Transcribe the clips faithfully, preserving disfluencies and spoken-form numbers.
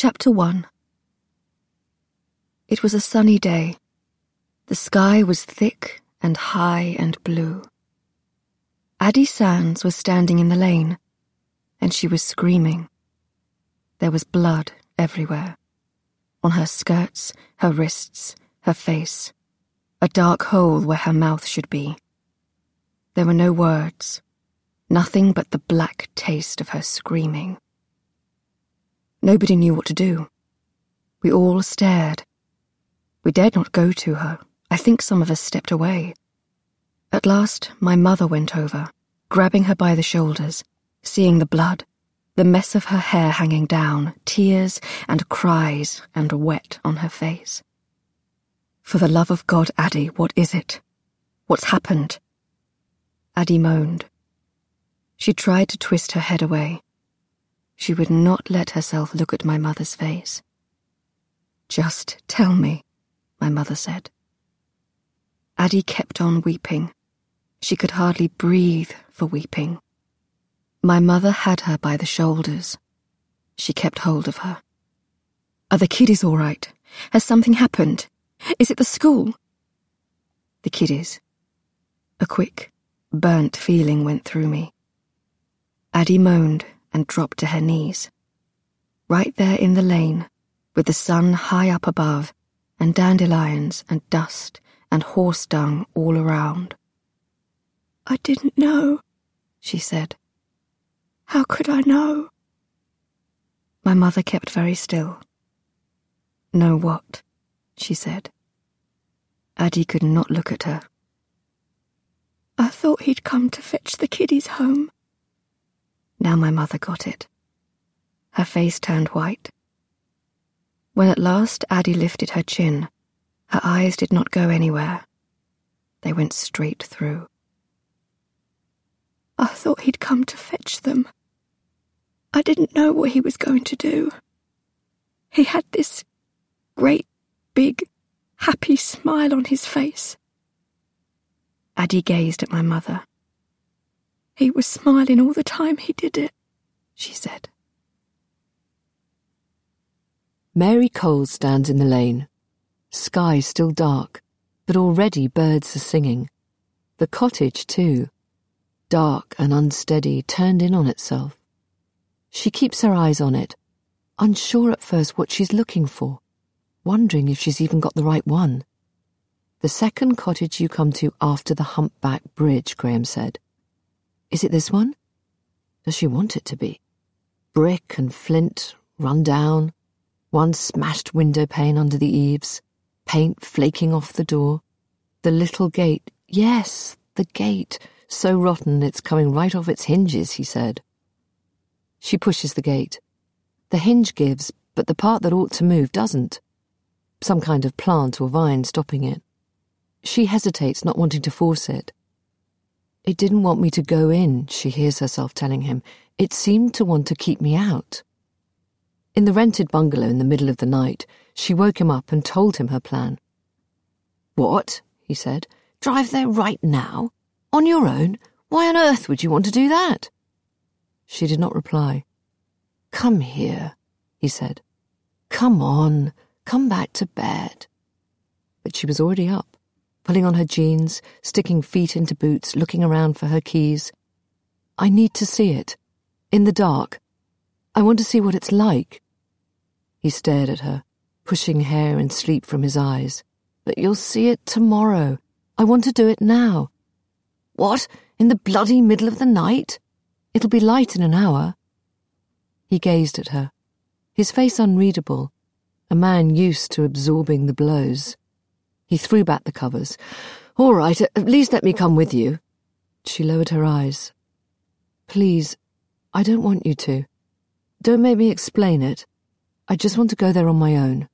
Chapter one. It was a sunny day. The sky was thick and high and blue. Addie Sands was standing in the lane, and she was screaming. There was blood everywhere. On her skirts, her wrists, her face. A dark hole where her mouth should be. There were no words. Nothing but the black taste of her screaming. Nobody knew what to do. We all stared. We dared not go to her. I think some of us stepped away. At last, my mother went over, grabbing her by the shoulders, seeing the blood, the mess of her hair hanging down, tears and cries and wet on her face. For the love of God, Addie, what is it? What's happened? Addie moaned. She tried to twist her head away. She would not let herself look at my mother's face. Just tell me, my mother said. Addie kept on weeping. She could hardly breathe for weeping. My mother had her by the shoulders. She kept hold of her. Are the kiddies all right? Has something happened? Is it the school? The kiddies. A quick, burnt feeling went through me. Addie moaned and dropped to her knees. Right there in the lane, with the sun high up above, and dandelions and dust and horse dung all around. I didn't know, she said. How could I know? My mother kept very still. Know what? She said. Addie could not look at her. I thought he'd come to fetch the kiddies home. Now my mother got it. Her face turned white. When at last Addie lifted her chin, her eyes did not go anywhere. They went straight through. I thought he'd come to fetch them. I didn't know what he was going to do. He had this great, big, happy smile on his face. Addie gazed at my mother. He was smiling all the time he did it, she said. Mary Cole stands in the lane. Sky still dark, but already birds are singing. The cottage, too, dark and unsteady, turned in on itself. She keeps her eyes on it, unsure at first what she's looking for, wondering if she's even got the right one. The second cottage you come to after the humpback bridge, Graham said. Is it this one? Does she want it to be? Brick and flint, run down, one smashed window pane under the eaves, paint flaking off the door, the little gate, yes, the gate, so rotten it's coming right off its hinges, he said. She pushes the gate. The hinge gives, but the part that ought to move doesn't. Some kind of plant or vine stopping it. She hesitates, not wanting to force it. It didn't want me to go in, she hears herself telling him. It seemed to want to keep me out. In the rented bungalow in the middle of the night, she woke him up and told him her plan. What? He said. Drive there right now? On your own? Why on earth would you want to do that? She did not reply. Come here, he said. Come on, come back to bed. But she was already up, pulling on her jeans, sticking feet into boots, looking around for her keys. I need to see it. In the dark. I want to see what it's like. He stared at her, pushing hair and sleep from his eyes. But you'll see it tomorrow. I want to do it now. What? In the bloody middle of the night? It'll be light in an hour. He gazed at her, his face unreadable, a man used to absorbing the blows. He threw back the covers. All right, at least let me come with you. She lowered her eyes. Please, I don't want you to. Don't make me explain it. I just want to go there on my own.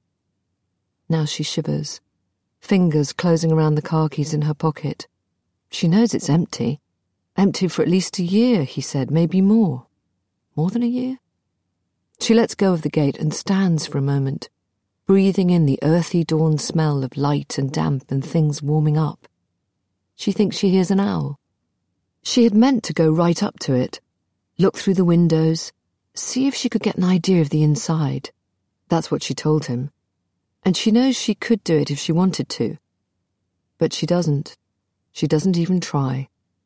Now she shivers, fingers closing around the car keys in her pocket. She knows it's empty. Empty for at least a year, he said, maybe more. More than a year? She lets go of the gate and stands for a moment, breathing in the earthy dawn smell of light and damp and things warming up. She thinks she hears an owl. She had meant to go right up to it, look through the windows, see if she could get an idea of the inside. That's what she told him. And she knows she could do it if she wanted to. But she doesn't. She doesn't even try.